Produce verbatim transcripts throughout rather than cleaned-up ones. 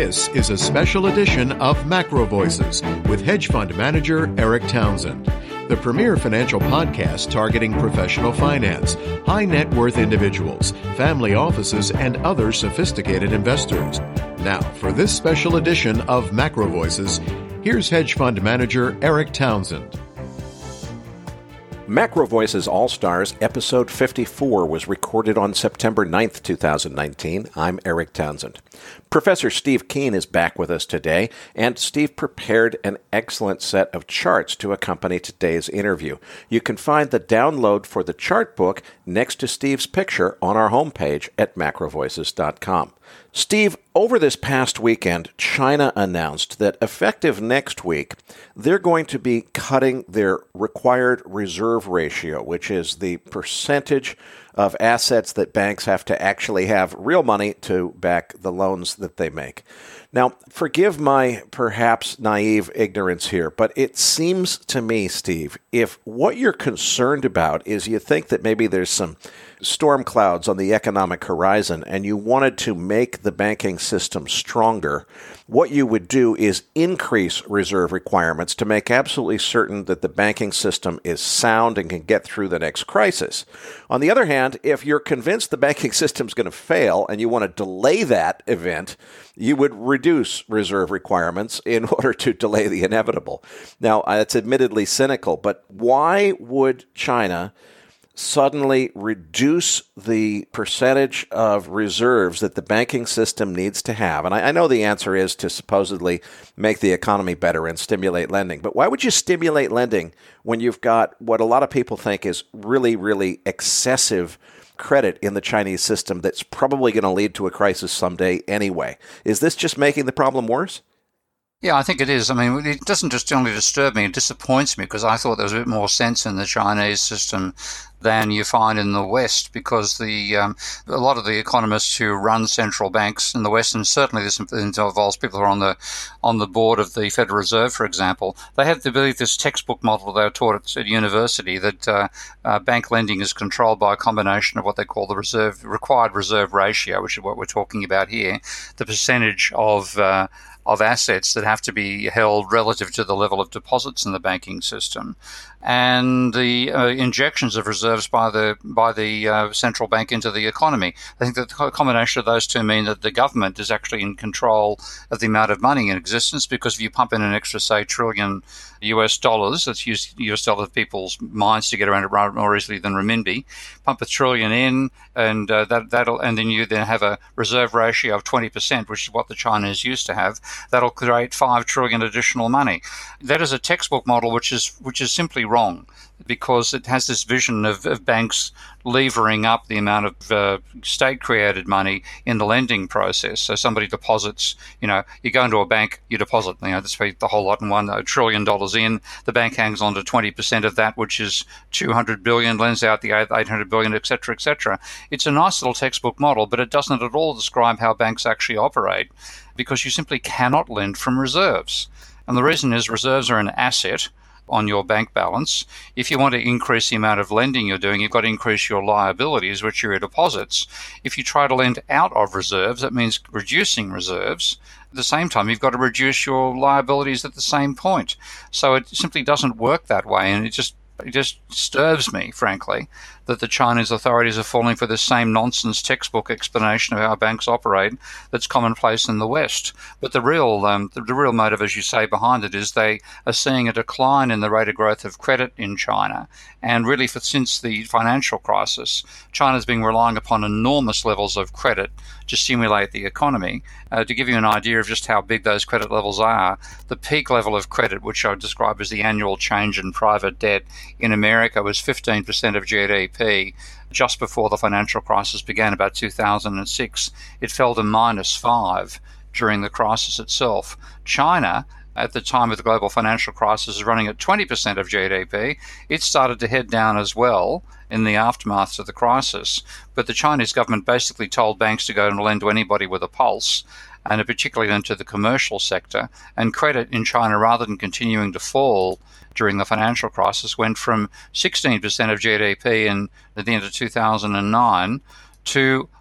This is a special edition of Macro Voices with hedge fund manager Eric Townsend, the premier financial podcast targeting professional finance, high net worth individuals, family offices, and other sophisticated investors. Now, for this special edition of Macro Voices, here's hedge fund manager Eric Townsend. Macro Voices All-Stars episode fifty-four was recorded on September ninth, twenty nineteen. I'm Eric Townsend. Professor Steve Keen is back with us today, and Steve prepared an excellent set of charts to accompany today's interview. You can find the download for the chart book next to Steve's picture on our homepage at macro voices dot com. Steve, over this past weekend, China announced that effective next week, they're going to be cutting their required reserve ratio, which is the percentage of assets that banks have to actually have real money to back the loans that they make. Now, forgive my perhaps naive ignorance here, but it seems to me, Steve, if what you're concerned about is you think that maybe there's some storm clouds on the economic horizon and you wanted to make the banking system stronger, what you would do is increase reserve requirements to make absolutely certain that the banking system is sound and can get through the next crisis. On the other hand, if you're convinced the banking system is going to fail and you want to delay that event, you would reduce reserve requirements in order to delay the inevitable. Now, it's admittedly cynical, but why would China suddenly reduce the percentage of reserves that the banking system needs to have? And I, I know the answer is to supposedly make the economy better and stimulate lending. But why would you stimulate lending when you've got what a lot of people think is really, really excessive credit in the Chinese system that's probably going to lead to a crisis someday anyway? Is this just making the problem worse? Yeah, I think it is. I mean, it doesn't just only disturb me, it disappoints me because I thought there was a bit more sense in the Chinese system than you find in the West, because the um, a lot of the economists who run central banks in the West, and certainly this involves people who are on the on the board of the Federal Reserve, for example, they have the ability, this textbook model they were taught at university, that uh, uh, bank lending is controlled by a combination of what they call the reserve required reserve ratio, which is what we're talking about here, the percentage of uh, of assets that have to be held relative to the level of deposits in the banking system, and the uh, injections of reserves by the by the uh, central bank into the economy. I think that the combination of those two mean that the government is actually in control of the amount of money in existence, because if you pump in an extra, say, trillion U S dollars, that's U S dollars people's minds to get around it more easily than renminbi, pump a trillion in, and uh, that that'll and then you then have a reserve ratio of twenty percent, which is what the Chinese used to have. That'll create five trillion additional money. That is a textbook model which is which is simply wrong, because it has this vision of, of banks levering up the amount of uh, state-created money in the lending process. So somebody deposits, you know, you go into a bank, you deposit, you know, this the whole lot in one, a trillion dollars in, the bank hangs on to twenty percent of that, which is two hundred billion, lends out the eight hundred billion, et cetera, et cetera. It's a nice little textbook model, but it doesn't at all describe how banks actually operate, because you simply cannot lend from reserves. And the reason is reserves are an asset on your bank balance. If you want to increase the amount of lending you're doing, you've got to increase your liabilities, which are your deposits. If you try to lend out of reserves, that means reducing reserves. At the same time, you've got to reduce your liabilities at the same point. So it simply doesn't work that way, and it just it just disturbs me, frankly, that the Chinese authorities are falling for this same nonsense textbook explanation of how banks operate that's commonplace in the West. But the real um, the, the real motive, as you say, behind it is they are seeing a decline in the rate of growth of credit in China. And really, for, since the financial crisis, China's been relying upon enormous levels of credit to stimulate the economy. Uh, to give you an idea of just how big those credit levels are, the peak level of credit, which I would describe as the annual change in private debt in America, was fifteen percent of G D P. Just before the financial crisis began, about two thousand six, it fell to minus five during the crisis itself. China, at the time of the global financial crisis, is running at twenty percent of G D P. It started to head down as well in the aftermath of the crisis. But the Chinese government basically told banks to go and lend to anybody with a pulse, and particularly into the commercial sector. And credit in China, rather than continuing to fall during the financial crisis, went from sixteen percent of G D P in, at the end of two thousand nine to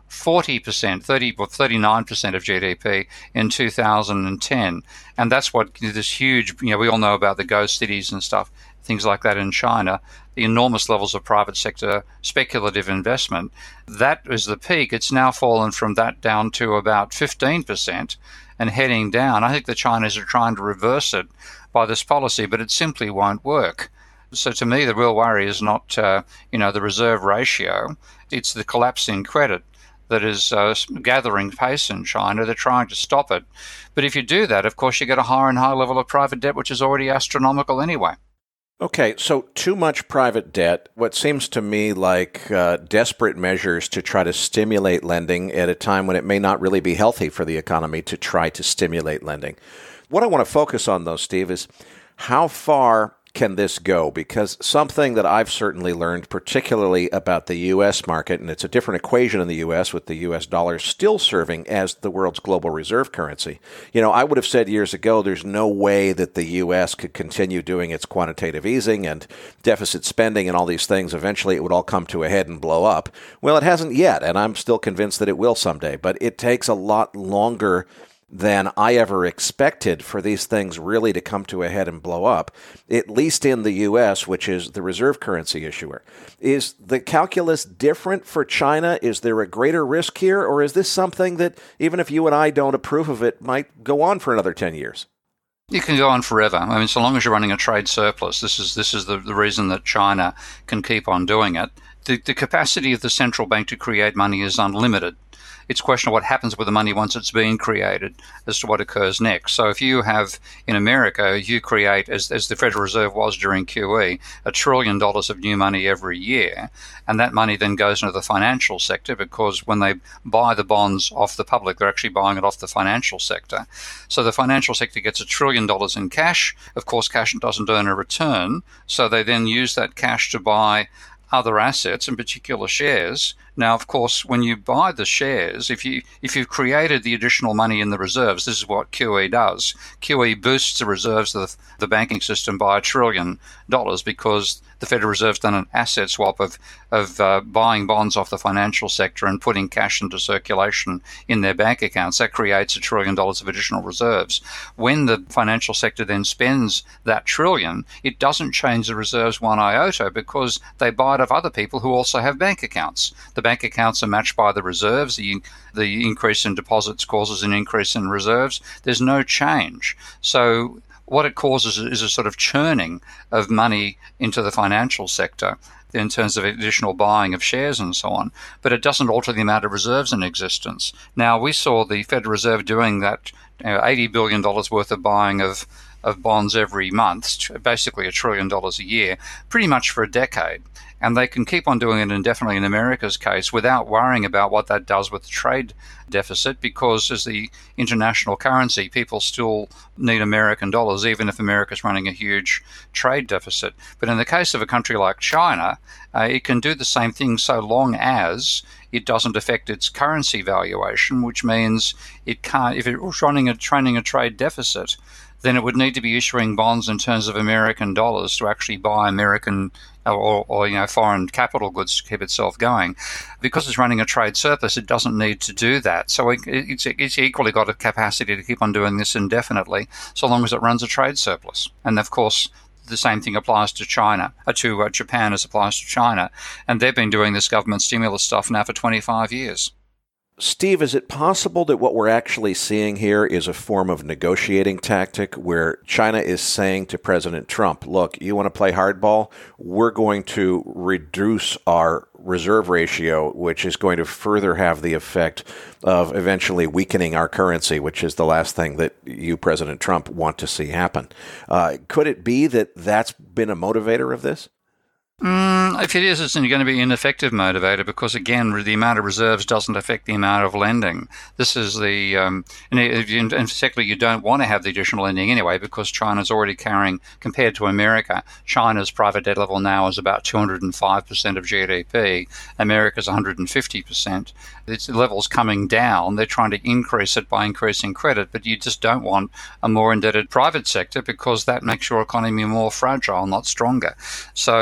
forty percent, thirty or thirty-nine percent of G D P in two thousand ten. And that's what this huge, you know, we all know about the ghost cities and stuff, things like that in China, the enormous levels of private sector speculative investment. That is the peak. It's now fallen from that down to about fifteen percent and heading down. I think the Chinese are trying to reverse it by this policy, but it simply won't work. So to me, the real worry is not, uh, you know, the reserve ratio. It's the collapse in credit that is uh, gathering pace in China. They're trying to stop it. But if you do that, of course, you get a higher and higher level of private debt, which is already astronomical anyway. Okay, so too much private debt, what seems to me like uh, desperate measures to try to stimulate lending at a time when it may not really be healthy for the economy to try to stimulate lending. What I want to focus on, though, Steve, is how far can this go? Because something that I've certainly learned, particularly about the U S market, and it's a different equation in the U S with the U S dollar still serving as the world's global reserve currency. You know, I would have said years ago there's no way that the U S could continue doing its quantitative easing and deficit spending and all these things. Eventually it would all come to a head and blow up. Well, it hasn't yet, and I'm still convinced that it will someday, but it takes a lot longer than I ever expected for these things really to come to a head and blow up, at least in the U S, which is the reserve currency issuer. Is the calculus different for China? Is there a greater risk here, or is this something that, even if you and I don't approve of it, might go on for another ten years? You can go on forever. I mean, so long as you're running a trade surplus, this is this is the, the reason that China can keep on doing it. The, the capacity of the central bank to create money is unlimited. It's a question of what happens with the money once it's been created as to what occurs next. So if you have, in America, you create, as, as the Federal Reserve was during Q E, a trillion dollars of new money every year, and that money then goes into the financial sector because when they buy the bonds off the public, they're actually buying it off the financial sector. So the financial sector gets a trillion dollars in cash. Of course, cash doesn't earn a return, so they then use that cash to buy other assets, in particular shares. Now, of course, when you buy the shares, if you if you've created the additional money in the reserves, this is what Q E does. Q E boosts the reserves of the, the banking system by a trillion dollars because the Federal Reserve's done an asset swap of of uh, buying bonds off the financial sector and putting cash into circulation in their bank accounts. That creates a trillion dollars of additional reserves. When the financial sector then spends that trillion, it doesn't change the reserves one iota because they buy it of other people who also have bank accounts. The bank accounts are matched by the reserves. The, the increase in deposits causes an increase in reserves. There's no change. So what it causes is a sort of churning of money into the financial sector in terms of additional buying of shares and so on, but it doesn't alter the amount of reserves in existence. Now, we saw the Federal Reserve doing that, you know, eighty billion dollars worth of buying of, of bonds every month, basically a trillion dollars a year, pretty much for a decade. And they can keep on doing it indefinitely in America's case without worrying about what that does with the trade deficit, because as the international currency, people still need American dollars, even if America's running a huge trade deficit. But in the case of a country like China, uh, it can do the same thing so long as it doesn't affect its currency valuation, which means it can't, if it's running a, running a trade deficit, then it would need to be issuing bonds in terms of American dollars to actually buy American or, or you know foreign capital goods to keep itself going. Because it's running a trade surplus, it doesn't need to do that. So it, it's, it's equally got a capacity to keep on doing this indefinitely, so long as it runs a trade surplus. And of course, the same thing applies to China, uh, to uh, Japan as applies to China. And they've been doing this government stimulus stuff now for twenty-five years. Steve, is it possible that what we're actually seeing here is a form of negotiating tactic where China is saying to President Trump, look, you want to play hardball? We're going to reduce our reserve ratio, which is going to further have the effect of eventually weakening our currency, which is the last thing that you, President Trump, want to see happen. Uh, could it be that that's been a motivator of this? Mm, if it is, it's going to be an ineffective motivator because, again, the amount of reserves doesn't affect the amount of lending. This is the, um, and, if you, and particularly you don't want to have the additional lending anyway because China's already carrying, compared to America, China's private debt level now is about two hundred five percent of G D P. America's one hundred fifty percent. Its level's coming down. They're trying to increase it by increasing credit, but you just don't want a more indebted private sector because that makes your economy more fragile, not stronger. So I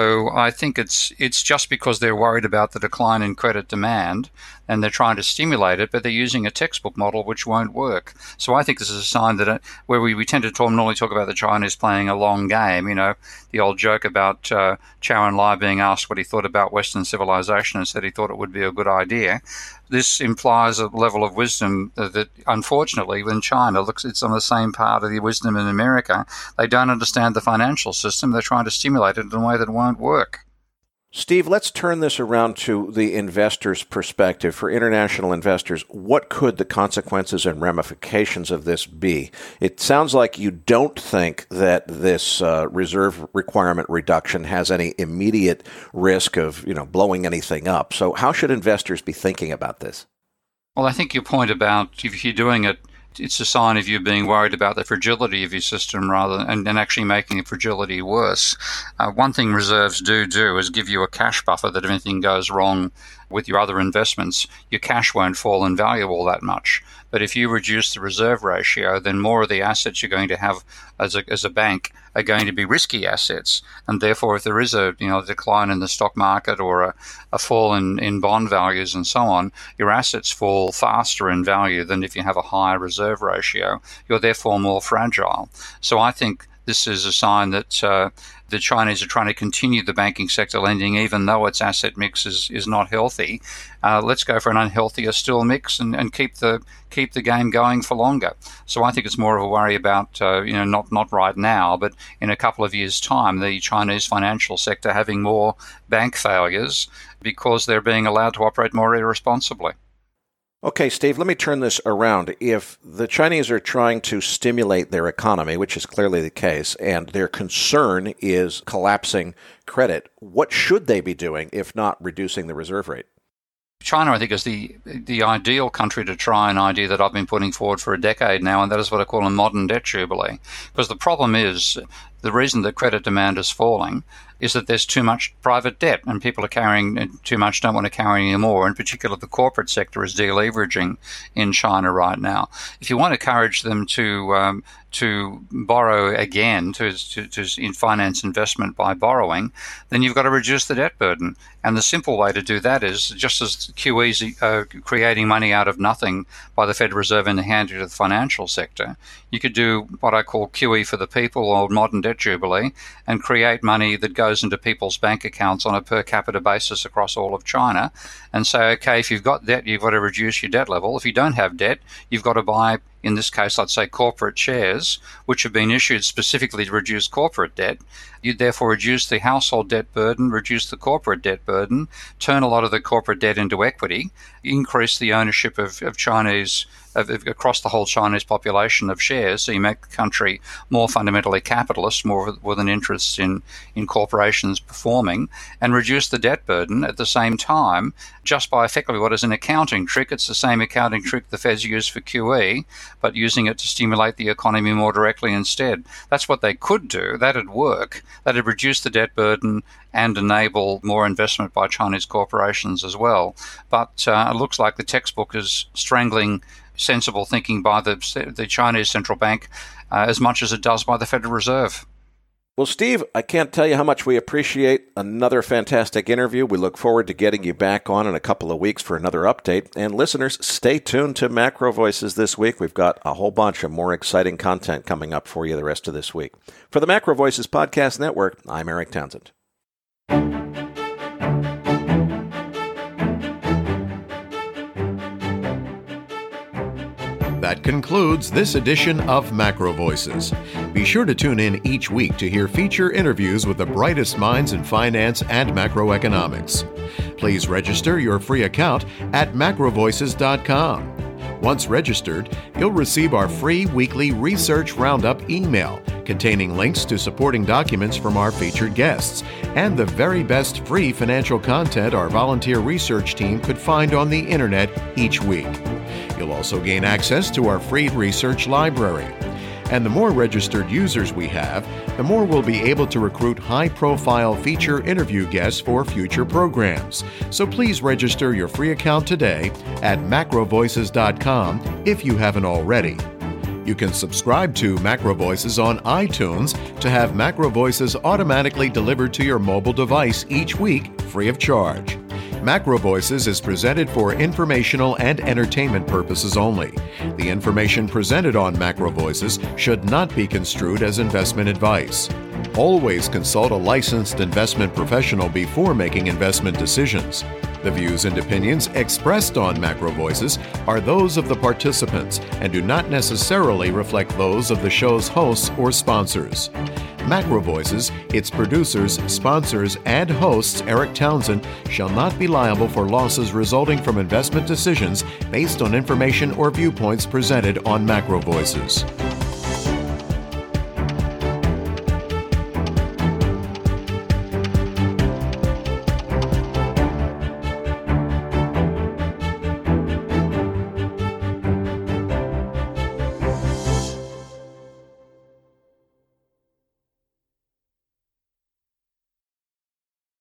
I think it's it's just because they're worried about the decline in credit demand and they're trying to stimulate it, but they're using a textbook model which won't work. So I think this is a sign that it, where we, we tend to talk, normally talk about the Chinese playing a long game, you know, the old joke about uh, Chow En-lai being asked what he thought about Western civilization and said he thought it would be a good idea. This implies a level of wisdom that, unfortunately, when China looks, it's on the same part of the wisdom in America. They don't understand the financial system. They're trying to stimulate it in a way that won't work. Steve, let's turn this around to the investor's perspective. For international investors, what could the consequences and ramifications of this be? It sounds like you don't think that this uh, reserve requirement reduction has any immediate risk of, you know, blowing anything up. So how should investors be thinking about this? Well, I think your point about if you're doing it, it's a sign of you being worried about the fragility of your system rather and, and actually making the fragility worse. Uh, one thing reserves do do is give you a cash buffer that if anything goes wrong with your other investments, your cash won't fall in value all that much. But if you reduce the reserve ratio, then more of the assets you're going to have as a as a bank are going to be risky assets. And therefore, if there is a you know decline in the stock market or a, a fall in, in bond values and so on, your assets fall faster in value than if you have a higher reserve ratio. You're therefore more fragile. So I think this is a sign that uh, the Chinese are trying to continue the banking sector lending even though its asset mix is, is not healthy. Uh, let's go for an unhealthier still mix and, and keep the keep the game going for longer. So I think it's more of a worry about, uh, you know, not, not right now, but in a couple of years' time, the Chinese financial sector having more bank failures because they're being allowed to operate more irresponsibly. Okay, Steve, let me turn this around. If the Chinese are trying to stimulate their economy, which is clearly the case, and their concern is collapsing credit, what should they be doing if not reducing the reserve rate? China, I think, is the the ideal country to try an idea that I've been putting forward for a decade now, and that is what I call a modern debt jubilee. Because the problem is, the reason that credit demand is falling is that there's too much private debt and people are carrying too much, don't want to carry any more. In particular, the corporate sector is deleveraging in China right now. If you want to encourage them to um, to borrow again, to, to, to finance investment by borrowing, then you've got to reduce the debt burden. And the simple way to do that is, just as Q E's uh, creating money out of nothing by the Federal Reserve and handing it to the financial sector, you could do what I call Q E for the people, or modern debt jubilee, and create money that goes into people's bank accounts on a per capita basis across all of China, and say, okay, if you've got debt, you've got to reduce your debt level. If you don't have debt, you've got to buy, in this case, let's say corporate shares, which have been issued specifically to reduce corporate debt. You'd therefore reduce the household debt burden, reduce the corporate debt burden, turn a lot of the corporate debt into equity, increase the ownership of, of Chinese, of, of, across the whole Chinese population of shares, so you make the country more fundamentally capitalist, more with, with an interest in, in corporations performing, and reduce the debt burden at the same time, just by effectively what is an accounting trick. It's the same accounting trick the Feds use for Q E, but using it to stimulate the economy more directly instead. That's what they could do. That'd work. That'd reduce the debt burden and enable more investment by Chinese corporations as well. But uh, it looks like the textbook is strangling sensible thinking by the, the Chinese central bank uh, as much as it does by the Federal Reserve. Well, Steve, I can't tell you how much we appreciate another fantastic interview. We look forward to getting you back on in a couple of weeks for another update. And listeners, stay tuned to Macro Voices this week. We've got a whole bunch of more exciting content coming up for you the rest of this week. For the Macro Voices Podcast Network, I'm Eric Townsend. That concludes this edition of Macro Voices. Be sure to tune in each week to hear feature interviews with the brightest minds in finance and macroeconomics. Please register your free account at macro voices dot com. Once registered, you'll receive our free weekly Research Roundup email containing links to supporting documents from our featured guests and the very best free financial content our volunteer research team could find on the internet each week. You'll also gain access to our free research library. And the more registered users we have, the more we'll be able to recruit high-profile feature interview guests for future programs. So please register your free account today at macro voices dot com if you haven't already. You can subscribe to Macro Voices on iTunes to have Macro Voices automatically delivered to your mobile device each week, free of charge. Macro Voices is presented for informational and entertainment purposes only. The information presented on Macro Voices should not be construed as investment advice. Always consult a licensed investment professional before making investment decisions. The views and opinions expressed on Macro Voices are those of the participants and do not necessarily reflect those of the show's hosts or sponsors. Macro Voices, its producers, sponsors, and hosts, Eric Townsend, shall not be liable for losses resulting from investment decisions based on information or viewpoints presented on Macro Voices.